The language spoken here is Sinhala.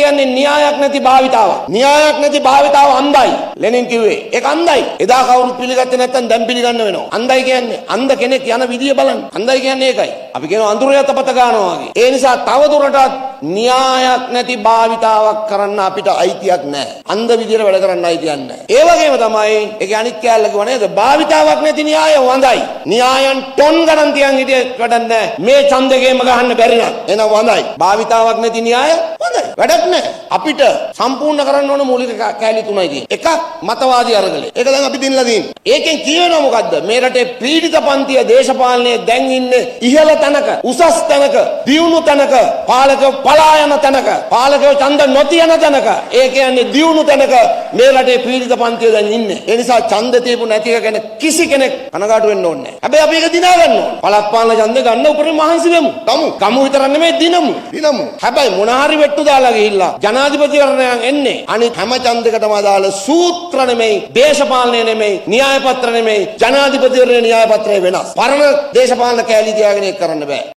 කියන්නේ න්‍යායක් නැති භාවිතාවක්. න්‍යායක් නැති භාවිතාව අන්ධයි. ලෙනින් කිව්වේ. ඒක අන්ධයි. එදා කවුරුත් පිළිගත්තේ නැත්නම් දැන් පිළිගන්න වෙනවා. අන්ධයි කියන්නේ අන්ධ කෙනෙක් යන විදිය බලන්න. අන්ධයි කියන්නේ ඒකයි. අපි කියනවා අඳුර යතපත ගන්නවා වගේ. ඒ නිසා තව දුරටත් න්‍යායක් නැති භාවිතාවක් කරන්න අපිට අයිතියක් නැහැ. අන්ධ විදියට වැඩ කරන්න අයිතියක් නැහැ. ඒ වගේම තමයි ඒකේ අනිත් කැලල කිව්ව නේද? භාවිතාවක් නැති න්‍යාය හොඳයි. න්‍යායන් ටොන් ගණන් තියන් හිටිය වැඩක් නැහැ. මේ ඡන්දකේම ගහන්න බැරි නම් එන හොඳයි. භාවිතාවක් නැති න්‍යාය හොඳයි. වැඩක් නැහැ. අපිට සම්පූර්ණ කරන්න ඕන මූලික කැලි තුනයි තියෙන්නේ. එකක් මතවාදී අරගලේ. ඒක දැන් අපි දිනලා තියෙන්නේ. ඒකෙන් කියවෙනවා මොකද්ද? මේ රටේ පීඩිත පන්තිය දේශපාලනයේ දැන් ඉන්නේ ඉහළ තැනක, උසස් තැනක, දියුණු තැනක, පාලකව පලා යන තැනක, පාලකව ඡන්ද නොතියන තැනක. ඒ කියන්නේ දියුණු තැනක මේ රටේ පීඩිත පන්තිය දැන් ඉන්නේ. ඒ නිසා ඡන්ද තියපු නැති එක ගැන කිසි කෙනෙක් කනගාටු වෙන්න ඕනේ නැහැ. හැබැයි අපි ඒක දිනා ගන්න ඕනේ. පළාත් පාලන ඡන්දේ ගන්න උපරිම මහන්සි වෙමු. කමු විතර නෙමෙයි දිනමු. හැබැයි මොන හරි වෙට්ටු දාලා ගිහිල්ලා ජනාධිපතිවරණයන් එන්නේ අනිත් හැම ඡන්දයකටම අදාළ සූත්‍ර නෙමෙයි, දේශපාලනය නෙමෙයි, න්‍යාය පත්‍ර නෙමෙයි, ජනාධිපතිවරණයේ න්‍යාය පත්‍රය වෙනස්. පරණ දේශපාලන කැලී තියාගෙන ඒක කරන්න බෑ.